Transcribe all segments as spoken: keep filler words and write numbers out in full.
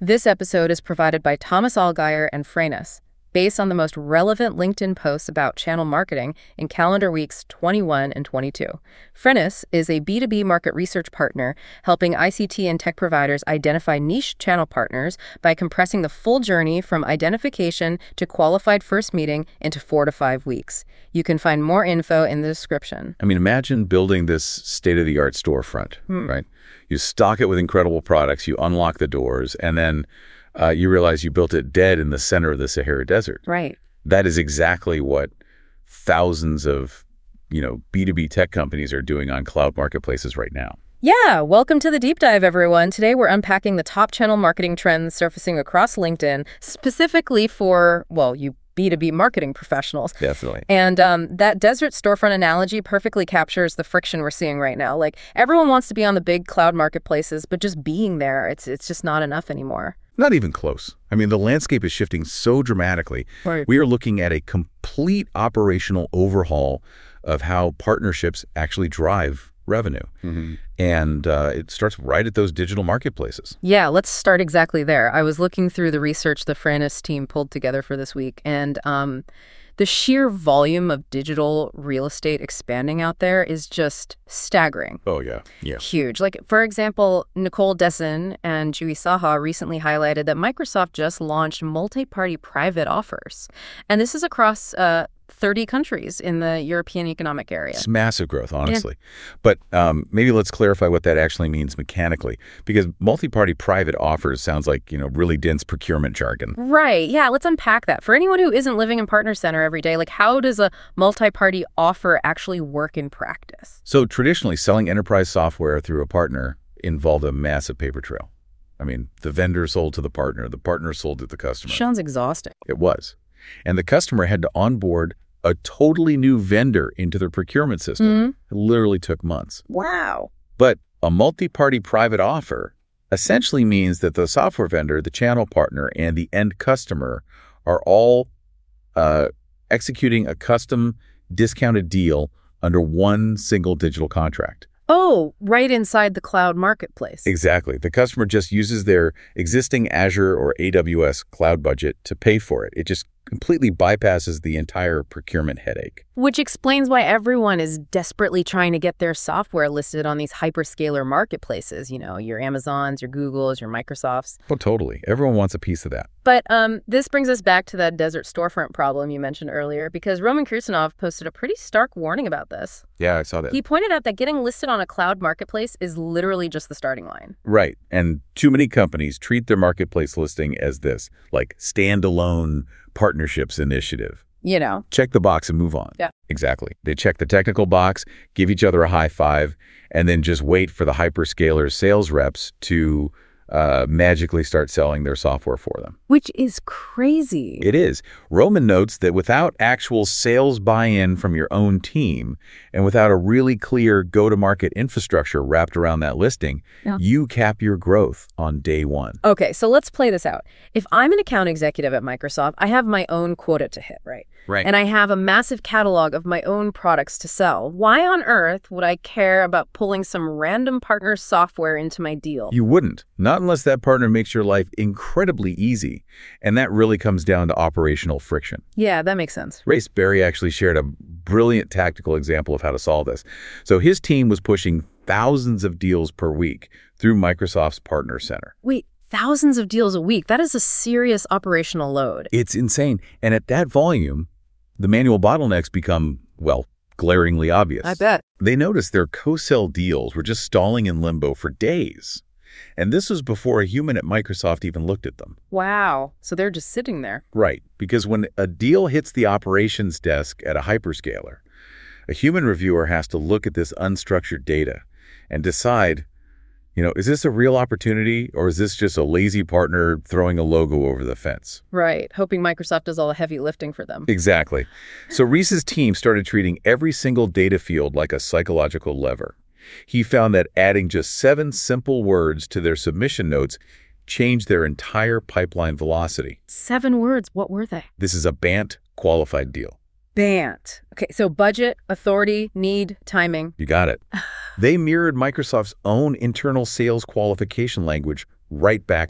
This episode is provided by Thomas Allgaier and Freenus, based on the most relevant LinkedIn posts about channel marketing in calendar weeks twenty-one and twenty-two. Freenus is a B two B market research partner helping I C T and tech providers identify niche channel partners by compressing the full journey from identification to qualified first meeting into four to five weeks. You can find more info in the description. I mean, imagine building this state-of-the-art storefront, hmm. right? You stock it with incredible products, you unlock the doors, and then Uh, you realize you built it dead in the center of the Sahara Desert. Right. That is exactly what thousands of, you know, B two B tech companies are doing on cloud marketplaces right now. Yeah, welcome to the deep dive, everyone. Today we're unpacking the top channel marketing trends surfacing across LinkedIn, specifically for, well, you B two B marketing professionals. Definitely. And um, that desert storefront analogy perfectly captures the friction we're seeing right now. Like, everyone wants to be on the big cloud marketplaces, but just being there, it's it's just not enough anymore. Not even close. I mean, the landscape is shifting so dramatically. Right. We are looking at a complete operational overhaul of how partnerships actually drive revenue. Mm-hmm. And uh, it starts right at those digital marketplaces. Yeah, let's start exactly there. I was looking through the research the Freenus team pulled together for this week, and um, the sheer volume of digital real estate expanding out there is just staggering. Oh, yeah. Yeah. Huge. Like, for example, Nicole Dessen and Juhi Saha recently highlighted that Microsoft just launched multi-party private offers. And this is across uh, thirty countries in the European Economic Area. It's massive growth, honestly. Yeah. But um, maybe let's clarify what that actually means mechanically, because multi-party private offers sounds like, you know, really dense procurement jargon. Right. Yeah, let's unpack that. For anyone who isn't living in Partner Center every day, like, how does a multi-party offer actually work in practice? So traditionally, selling enterprise software through a partner involved a massive paper trail. I mean, the vendor sold to the partner, the partner sold to the customer. Sounds exhausting. It was. And the customer had to onboard a totally new vendor into their procurement system. Mm-hmm. It literally took months. Wow. But a multi-party private offer essentially means that the software vendor, the channel partner, and the end customer are all uh, executing a custom discounted deal under one single digital contract. Oh, right inside the cloud marketplace. Exactly. The customer just uses their existing Azure or A W S cloud budget to pay for it. It just completely bypasses the entire procurement headache. Which explains why everyone is desperately trying to get their software listed on these hyperscaler marketplaces, you know, your Amazons, your Googles, your Microsofts. Well, totally. Everyone wants a piece of that. But um, this brings us back to that desert storefront problem you mentioned earlier, because Roman Kirsanov posted a pretty stark warning about this. Yeah, I saw that. He pointed out that getting listed on a cloud marketplace is literally just the starting line. Right. And too many companies treat their marketplace listing as this, like, standalone partnerships initiative. You know. Check the box and move on. Yeah. Exactly. They check the technical box, give each other a high five, and then just wait for the hyperscaler sales reps to uh, magically start selling their software for them. Which is crazy. It is. Roman notes that without actual sales buy-in from your own team and without a really clear go-to-market infrastructure wrapped around that listing, yeah. you cap your growth on day one. Okay, so let's play this out. If I'm an account executive at Microsoft, I have my own quota to hit, right? Right. And I have a massive catalog of my own products to sell. Why on earth would I care about pulling some random partner's software into my deal? You wouldn't. Not unless that partner makes your life incredibly easy. And that really comes down to operational friction. Yeah, that makes sense. Race Berry actually shared a brilliant tactical example of how to solve this. So his team was pushing thousands of deals per week through Microsoft's Partner Center. Wait, thousands of deals a week? That is a serious operational load. It's insane. And at that volume, the manual bottlenecks become, well, glaringly obvious. I bet. They noticed their co-sell deals were just stalling in limbo for days. And this was before a human at Microsoft even looked at them. Wow. So they're just sitting there. Right. Because when a deal hits the operations desk at a hyperscaler, a human reviewer has to look at this unstructured data and decide, you know, is this a real opportunity or is this just a lazy partner throwing a logo over the fence? Right. Hoping Microsoft does all the heavy lifting for them. Exactly. So Reese's team started treating every single data field like a psychological lever. He found that adding just seven simple words to their submission notes changed their entire pipeline velocity. Seven words? What were they? This is a B A N T qualified deal. B A N T. Okay, so budget, authority, need, timing. You got it. They mirrored Microsoft's own internal sales qualification language right back to them.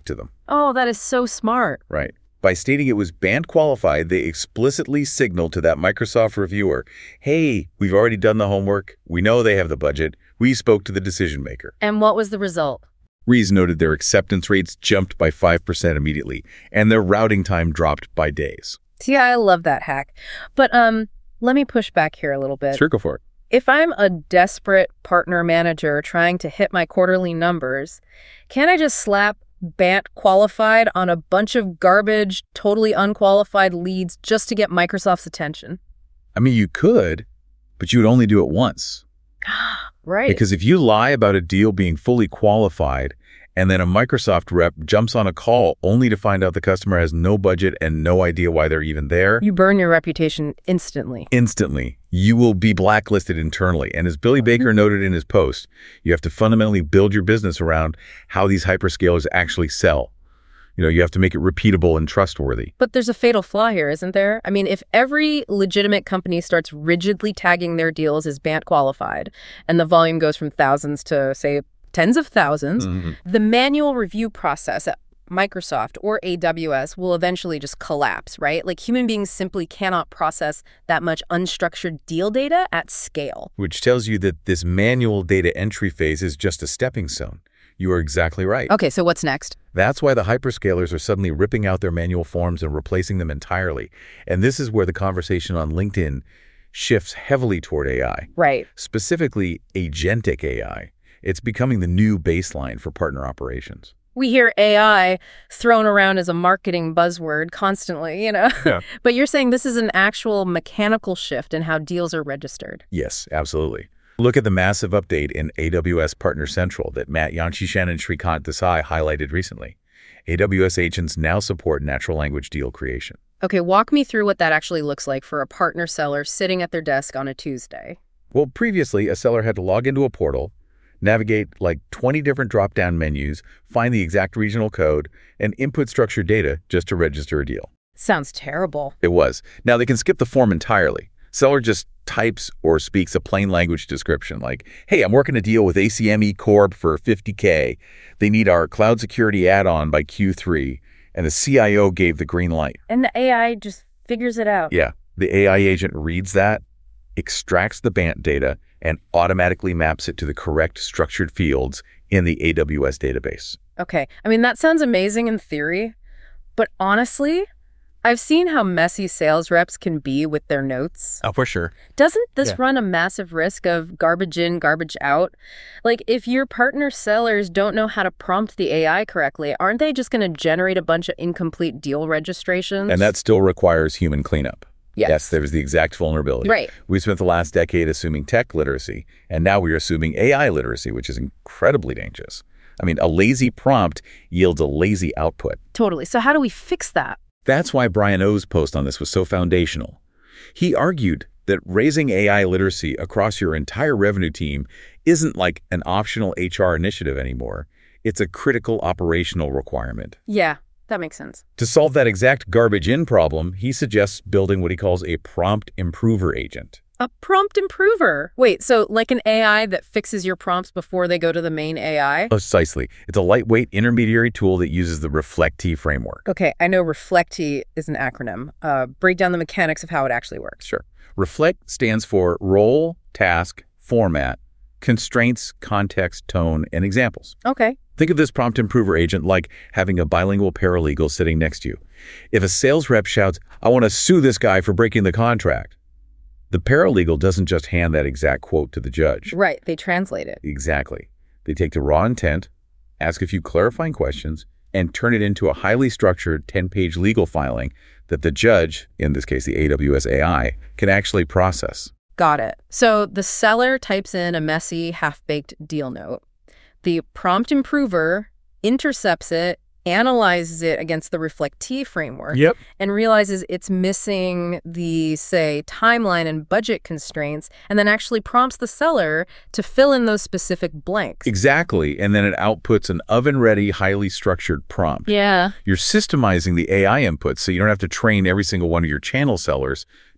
Oh, that is so smart. Right. By stating it was band qualified, they explicitly signaled to that Microsoft reviewer, hey, we've already done the homework. We know they have the budget. We spoke to the decision maker. And what was the result? Rees noted their acceptance rates jumped by five percent immediately, and their routing time dropped by days. See, I love that hack. But um, let me push back here a little bit. Sure, go for it. If I'm a desperate partner manager trying to hit my quarterly numbers, can't I just slap B A N T qualified on a bunch of garbage, totally unqualified leads just to get Microsoft's attention? I mean, you could, but you would only do it once. Right. Because if you lie about a deal being fully qualified and then a Microsoft rep jumps on a call only to find out the customer has no budget and no idea why they're even there, you burn your reputation instantly. Instantly. You will be blacklisted internally. And as Billy Baker Mm-hmm. noted in his post, you have to fundamentally build your business around how these hyperscalers actually sell. You know, you have to make it repeatable and trustworthy. But there's a fatal flaw here, isn't there? I mean, if every legitimate company starts rigidly tagging their deals as B A N T qualified, and the volume goes from thousands to, say, tens of thousands, Mm-hmm. the manual review process at Microsoft or A W S will eventually just collapse, right? Like human beings simply cannot process that much unstructured deal data at scale. Which tells you that this manual data entry phase is just a stepping stone. You are exactly right. Okay, so what's next? That's why the hyperscalers are suddenly ripping out their manual forms and replacing them entirely. And this is where the conversation on LinkedIn shifts heavily toward A I. Right. Specifically, agentic A I. It's becoming the new baseline for partner operations. We hear A I thrown around as a marketing buzzword constantly, you know? Yeah. But you're saying this is an actual mechanical shift in how deals are registered. Yes, absolutely. Look at the massive update in A W S Partner Central that Matt Yanchishan and Srikant Desai highlighted recently. A W S agents now support natural language deal creation. Okay, walk me through what that actually looks like for a partner seller sitting at their desk on a Tuesday. Well, previously, a seller had to log into a portal, navigate like twenty different drop-down menus, find the exact regional code, and input structured data just to register a deal. Sounds terrible. It was. Now, they can skip the form entirely. Seller just types or speaks a plain language description like, hey, I'm working a deal with A C M E Corp for fifty K. They need our cloud security add-on by Q three, and the C I O gave the green light. And the A I just figures it out. Yeah, the A I agent reads that, extracts the B A N T data, and automatically maps it to the correct structured fields in the A W S database. Okay, I mean, that sounds amazing in theory, but honestly, I've seen how messy sales reps can be with their notes. Oh, for sure. Doesn't this Yeah. run a massive risk of garbage in, garbage out? Like, if your partner sellers don't know how to prompt the A I correctly, aren't they just going to generate a bunch of incomplete deal registrations? And that still requires human cleanup. Yes. Yes, there was the exact vulnerability. Right. We spent the last decade assuming tech literacy, and now we are assuming A I literacy, which is incredibly dangerous. I mean, a lazy prompt yields a lazy output. Totally. So how do we fix that? That's why Brian O's post on this was so foundational. He argued that raising A I literacy across your entire revenue team isn't like an optional H R initiative anymore. It's a critical operational requirement. Yeah, that makes sense. To solve that exact garbage in problem, he suggests building what he calls a prompt improver agent. A prompt improver. Wait, so like an A I that fixes your prompts before they go to the main A I? Precisely. It's a lightweight intermediary tool that uses the Reflectee framework. Okay, I know Reflectee is an acronym. Uh, break down the mechanics of how it actually works. Sure. Reflect stands for role, task, format, constraints, context, tone, and examples. Okay. Think of this prompt improver agent like having a bilingual paralegal sitting next to you. If a sales rep shouts, I want to sue this guy for breaking the contract, the paralegal doesn't just hand that exact quote to the judge. Right, they translate it. Exactly. They take the raw intent, ask a few clarifying questions, and turn it into a highly structured ten-page legal filing that the judge, in this case the A W S A I, can actually process. Got it. So the seller types in a messy, half-baked deal note. The prompt improver intercepts it, analyzes it against the Reflectee framework, Yep. and realizes it's missing the, say, timeline and budget constraints, and then actually prompts the seller to fill in those specific blanks. Exactly. And then it outputs an oven-ready, highly structured prompt. Yeah. You're systemizing the A I inputs so you don't have to train every single one of your channel sellers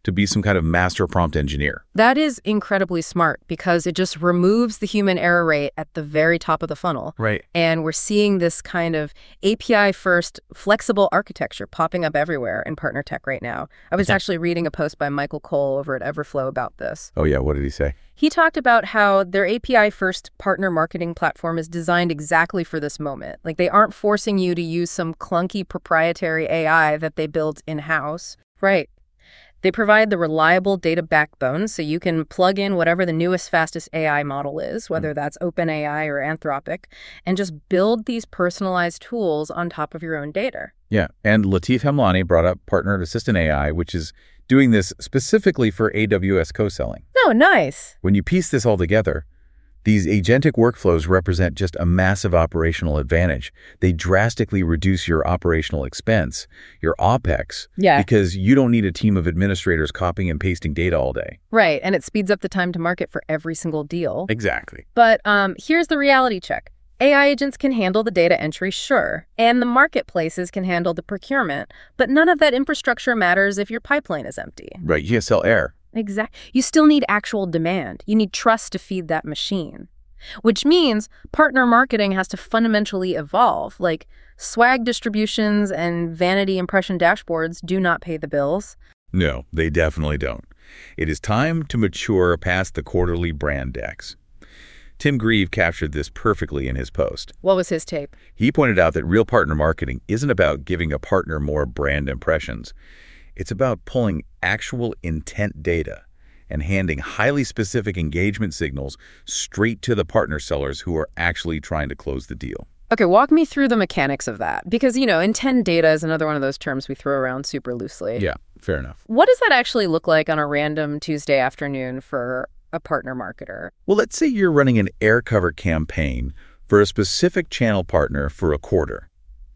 to be some kind of master prompt engineer. That is incredibly smart because it just removes the human error rate at the very top of the funnel. Right. And we're seeing this kind of A P I-first flexible architecture popping up everywhere in partner tech right now. I was Yeah. actually reading a post by Michael Cole over at Everflow about this. Oh, yeah. What did he say? He talked about how their A P I-first partner marketing platform is designed exactly for this moment. Like, they aren't forcing you to use some clunky proprietary A I that they built in-house. Right. They provide the reliable data backbone so you can plug in whatever the newest, fastest A I model is, whether that's OpenAI or Anthropic, and just build these personalized tools on top of your own data. Yeah. And Latif Hemlani brought up Partner Assistant A I, which is doing this specifically for A W S co-selling. Oh, nice. When you piece this all together, these agentic workflows represent just a massive operational advantage. They drastically reduce your operational expense, your OPEX, Yeah. because you don't need a team of administrators copying and pasting data all day. Right, and it speeds up the time to market for every single deal. Exactly. But um, here's the reality check. A I agents can handle the data entry, sure, and the marketplaces can handle the procurement, but none of that infrastructure matters if your pipeline is empty. Right. You can't sell air. Exactly. You still need actual demand. You need trust to feed that machine, which means partner marketing has to fundamentally evolve. Like, swag distributions and vanity impression dashboards do not pay the bills. No, they definitely don't. It is time to mature past the quarterly brand decks. Tim Grieve captured this perfectly in his post. What was his tape? He pointed out that real partner marketing isn't about giving a partner more brand impressions. It's about pulling actual intent data and handing highly specific engagement signals straight to the partner sellers who are actually trying to close the deal. Okay, walk me through the mechanics of that. Because, you know, intent data is another one of those terms we throw around super loosely. Yeah, fair enough. What does that actually look like on a random Tuesday afternoon for a partner marketer? Well, let's say you're running an air cover campaign for a specific channel partner for a quarter.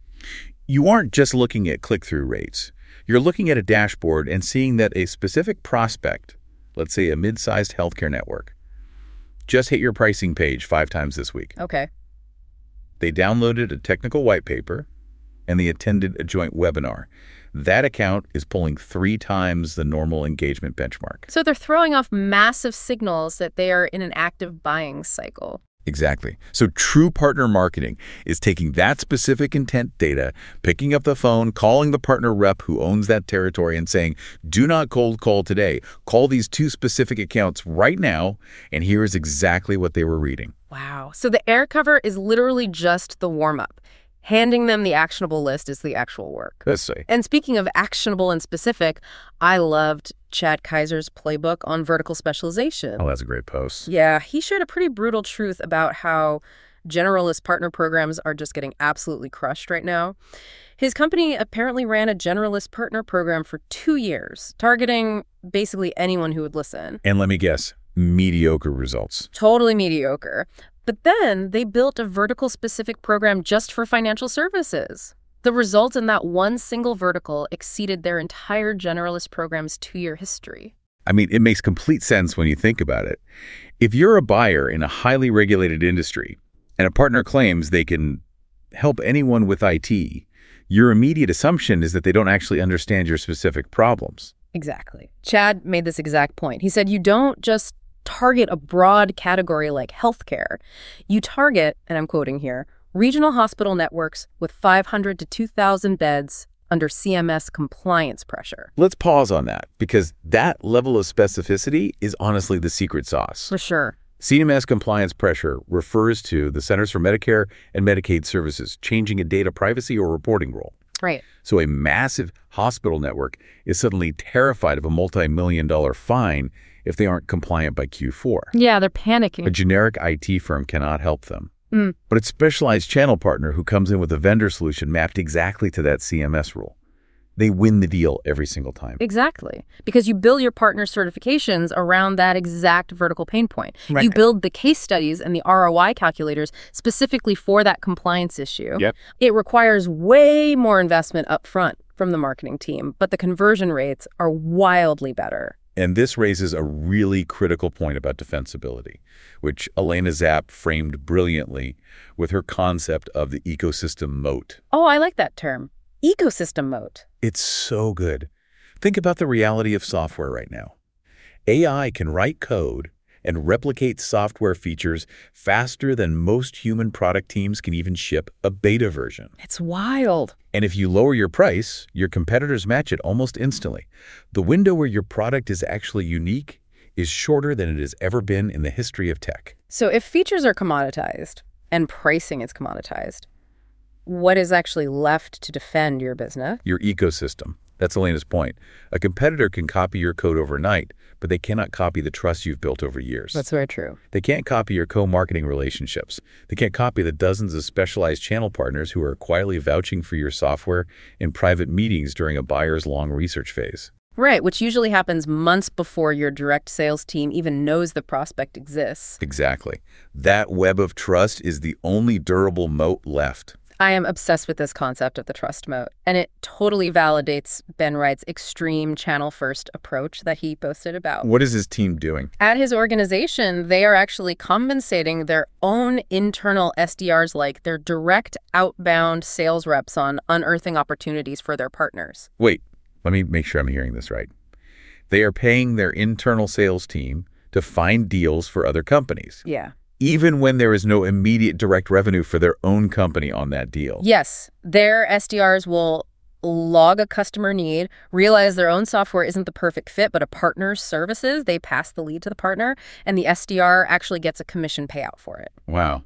You aren't just looking at click-through rates. You're looking at a dashboard and seeing that a specific prospect, let's say a mid-sized healthcare network, just hit your pricing page five times this week. Okay. They downloaded a technical white paper and they attended a joint webinar. That account is pulling three times the normal engagement benchmark. So they're throwing off massive signals that they are in an active buying cycle. Exactly. So true partner marketing is taking that specific intent data, picking up the phone, calling the partner rep who owns that territory and saying, do not cold call today. Call these two specific accounts right now, and here is exactly what they were reading. Wow. So the air cover is literally just the warm-up. Handing them the actionable list is the actual work. Let's say. And speaking of actionable and specific, I loved Chad Kaiser's playbook on vertical specialization. Oh, that's a great post. Yeah, he shared a pretty brutal truth about how generalist partner programs are just getting absolutely crushed right now. His company apparently ran a generalist partner program for two years, targeting basically anyone who would listen. And let me guess, mediocre results. Totally mediocre. But then they built a vertical specific program just for financial services. The results in that one single vertical exceeded their entire generalist program's two-year history. I mean, it makes complete sense when you think about it. If you're a buyer in a highly regulated industry and a partner claims they can help anyone with I T, your immediate assumption is that they don't actually understand your specific problems. Exactly. Chad made this exact point. He said, you don't just target a broad category like healthcare. You target, and I'm quoting here, regional hospital networks with five hundred to two thousand beds under C M S compliance pressure. Let's pause on that, because that level of specificity is honestly the secret sauce. For sure. C M S compliance pressure refers to the Centers for Medicare and Medicaid Services changing a data privacy or reporting rule. Right. So a massive hospital network is suddenly terrified of a multi-million dollar fine if they aren't compliant by Q four. Yeah, they're panicking. A generic I T firm cannot help them. Mm. But a specialized channel partner who comes in with a vendor solution mapped exactly to that C M S rule. They win the deal every single time. Exactly. Because you build your partner certifications around that exact vertical pain point. Right. You build the case studies and the R O I calculators specifically for that compliance issue. Yep. It requires way more investment up front from the marketing team, but the conversion rates are wildly better. And this raises a really critical point about defensibility, which Elena Zapp framed brilliantly with her concept of the ecosystem moat. Oh, I like that term. Ecosystem moat. It's so good. Think about the reality of software right now. A I can write code and replicate software features faster than most human product teams can even ship a beta version. It's wild. And if you lower your price, your competitors match it almost instantly. The window where your product is actually unique is shorter than it has ever been in the history of tech. So if features are commoditized and pricing is commoditized, what is actually left to defend your business? Your ecosystem. That's Elena's point. A competitor can copy your code overnight, but they cannot copy the trust you've built over years. That's very true. They can't copy your co-marketing relationships. They can't copy the dozens of specialized channel partners who are quietly vouching for your software in private meetings during a buyer's long research phase. Right, which usually happens months before your direct sales team even knows the prospect exists. Exactly. That web of trust is the only durable moat left. I am obsessed with this concept of the trust moat, and it totally validates Ben Wright's extreme channel-first approach that he posted about. What is his team doing? At his organization, they are actually compensating their own internal S D Rs like their direct outbound sales reps on unearthing opportunities for their partners. Wait, let me make sure I'm hearing this right. They are paying their internal sales team to find deals for other companies. Yeah. Even when there is no immediate direct revenue for their own company on that deal. Yes, their S D Rs will log a customer need, realize their own software isn't the perfect fit, but a partner's services, they pass the lead to the partner, and the S D R actually gets a commission payout for it. Wow.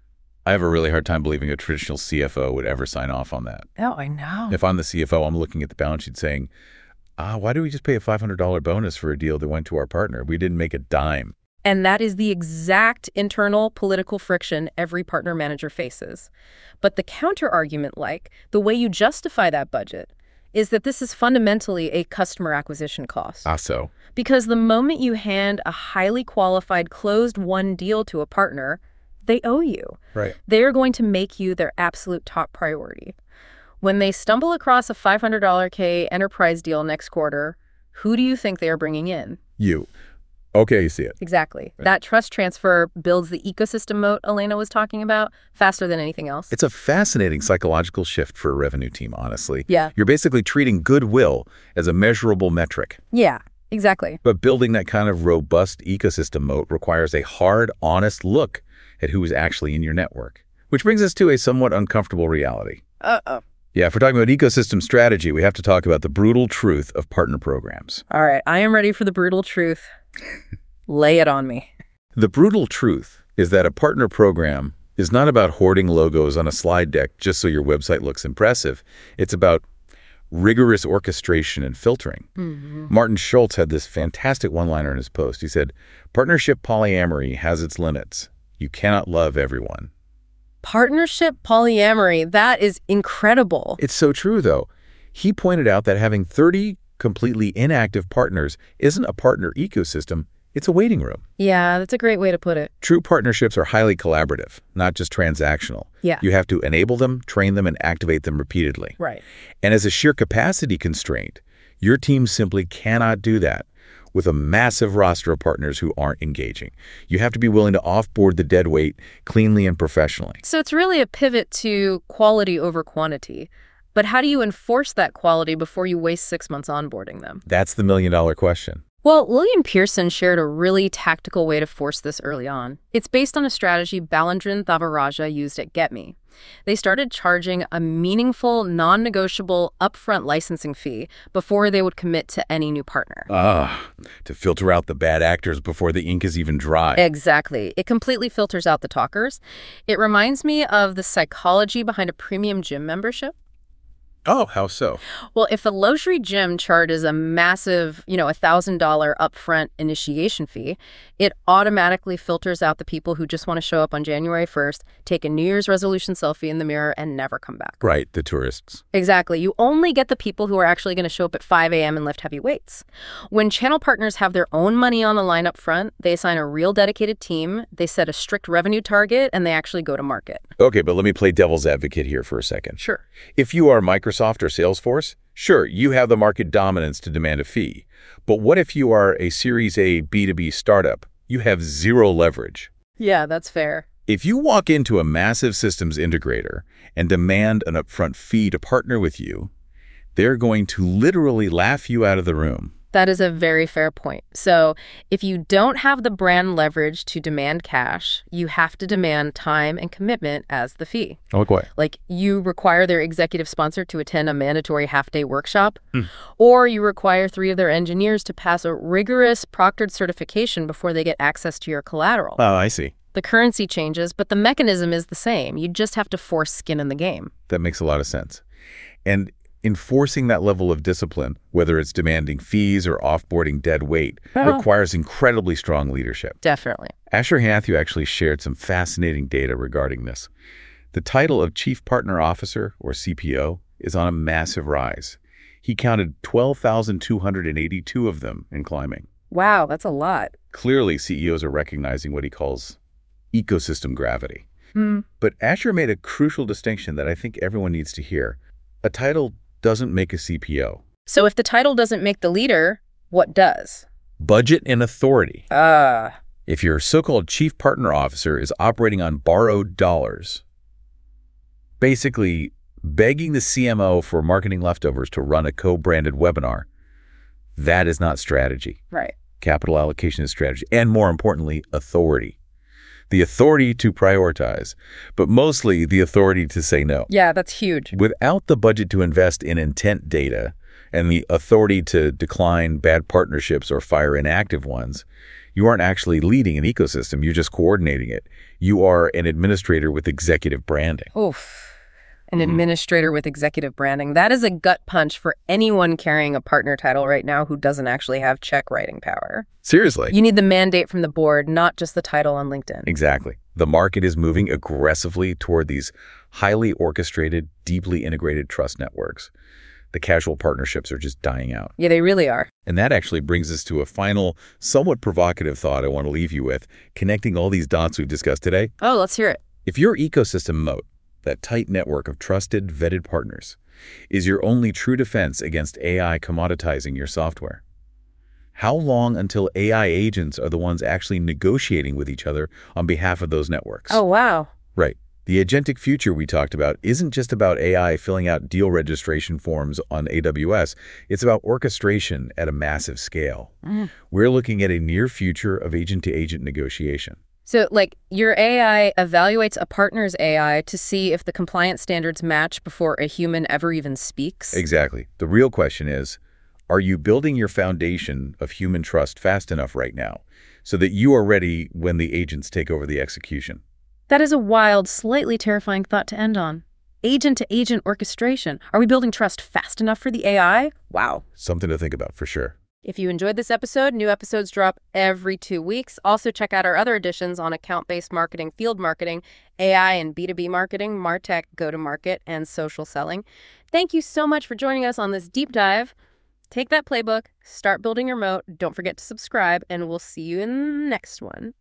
I have a really hard time believing a traditional C F O would ever sign off on that. Oh, I know. If I'm the C F O, I'm looking at the balance sheet saying, ah, why do we just pay a five hundred dollar bonus for a deal that went to our partner? We didn't make a dime. And that is the exact internal political friction every partner manager faces. But the counter-argument, like, the way you justify that budget, is that this is fundamentally a customer acquisition cost. Ah, so? Because the moment you hand a highly qualified closed-won deal to a partner, they owe you. Right. They are going to make you their absolute top priority. When they stumble across a five hundred dollar K enterprise deal next quarter, who do you think they are bringing in? You. Okay, you see it. Exactly. Right. That trust transfer builds the ecosystem moat Elena was talking about faster than anything else. It's a fascinating psychological shift for a revenue team, honestly. Yeah. You're basically treating goodwill as a measurable metric. Yeah, exactly. But building that kind of robust ecosystem moat requires a hard, honest look at who is actually in your network. Which brings us to a somewhat uncomfortable reality. Uh-oh. Yeah, if we're talking about ecosystem strategy, we have to talk about the brutal truth of partner programs. All right, I am ready for the brutal truth. Lay it on me. The brutal truth is that a partner program is not about hoarding logos on a slide deck just so your website looks impressive. It's about rigorous orchestration and filtering. Mm-hmm. Martin Schultz had this fantastic one-liner in his post. He said, "Partnership polyamory has its limits. You cannot love everyone." Partnership polyamory, that is incredible. It's so true, though. He pointed out that having thirty completely inactive partners isn't a partner ecosystem, it's a waiting room. Yeah, that's a great way to put it. True partnerships are highly collaborative, not just transactional. Yeah. You have to enable them, train them, and activate them repeatedly. Right. And as a sheer capacity constraint, your team simply cannot do that with a massive roster of partners who aren't engaging. You have to be willing to offboard the dead weight cleanly and professionally. So it's really a pivot to quality over quantity. But how do you enforce that quality before you waste six months onboarding them? That's the million-dollar question. Well, William Pearson shared a really tactical way to force this early on. It's based on a strategy Balendran Thavaraja used at GetMe. They started charging a meaningful, non-negotiable upfront licensing fee before they would commit to any new partner. Ah, to filter out the bad actors before the ink is even dry. Exactly. It completely filters out the talkers. It reminds me of the psychology behind a premium gym membership. Oh, how so? Well, if a luxury gym charges a massive, you know, one thousand dollars upfront initiation fee, it automatically filters out the people who just want to show up on January first, take a New Year's resolution selfie in the mirror, and never come back. Right, the tourists. Exactly. You only get the people who are actually going to show up at five a.m. and lift heavy weights. When channel partners have their own money on the line up front, they assign a real dedicated team, they set a strict revenue target, and they actually go to market. Okay, but let me play devil's advocate here for a second. Sure. If you are Microsoft or Salesforce, sure, you have the market dominance to demand a fee. But what if you are a Series A B two B startup? You have zero leverage. Yeah, that's fair. If you walk into a massive systems integrator and demand an upfront fee to partner with you, They're going to literally laugh you out of the room. That is a very fair point. So if you don't have the brand leverage to demand cash, you have to demand time and commitment as the fee. Like what? Like you require their executive sponsor to attend a mandatory half-day workshop, Mm. or you require three of their engineers to pass a rigorous proctored certification before they get access to your collateral. Oh, I see. The currency changes, but the mechanism is the same. You just have to force skin in the game. That makes a lot of sense. And enforcing that level of discipline, whether it's demanding fees or offboarding dead weight, Uh-huh. requires incredibly strong leadership. Definitely. Asher Hathew actually shared some fascinating data regarding this. The title of Chief Partner Officer, or C P O, is on a massive rise. He counted twelve thousand two hundred eighty-two of them and climbing. Wow, that's a lot. Clearly, C E Os are recognizing what he calls ecosystem gravity. Hmm. But Asher made a crucial distinction that I think everyone needs to hear. A title doesn't make a C P O. So if the title doesn't make the leader, what does? Budget and authority. Ah. If your so-called chief partner officer is operating on borrowed dollars, basically begging the C M O for marketing leftovers to run a co-branded webinar, that is not strategy. Right. Capital allocation is strategy, and more importantly, authority. The authority to prioritize, but mostly the authority to say no. Yeah, that's huge. Without the budget to invest in intent data and the authority to decline bad partnerships or fire inactive ones, you aren't actually leading an ecosystem, you're just coordinating it. You are an administrator with executive branding. Oof. An administrator with executive branding. That is a gut punch for anyone carrying a partner title right now who doesn't actually have check writing power. Seriously. You need the mandate from the board, not just the title on LinkedIn. Exactly. The market is moving aggressively toward these highly orchestrated, deeply integrated trust networks. The casual partnerships are just dying out. Yeah, they really are. And that actually brings us to a final, somewhat provocative thought I want to leave you with, connecting all these dots we've discussed today. Oh, let's hear it. If your ecosystem moat, that tight network of trusted, vetted partners, is your only true defense against A I commoditizing your software, how long until A I agents are the ones actually negotiating with each other on behalf of those networks? Oh, wow. Right. The agentic future we talked about isn't just about A I filling out deal registration forms on A W S. It's about orchestration at a massive scale. Mm. We're looking at a near future of agent-to-agent negotiation. So, like, your A I evaluates a partner's A I to see if the compliance standards match before a human ever even speaks? Exactly. The real question is, are you building your foundation of human trust fast enough right now so that you are ready when the agents take over the execution? That is a wild, slightly terrifying thought to end on. Agent-to-agent orchestration. Are we building trust fast enough for the A I? Wow. Something to think about for sure. If you enjoyed this episode, new episodes drop every two weeks. Also, check out our other editions on account-based marketing, field marketing, A I and B two B marketing, MarTech, go-to-market, and social selling. Thank you so much for joining us on this deep dive. Take that playbook, start building your moat. Don't forget to subscribe, and we'll see you in the next one.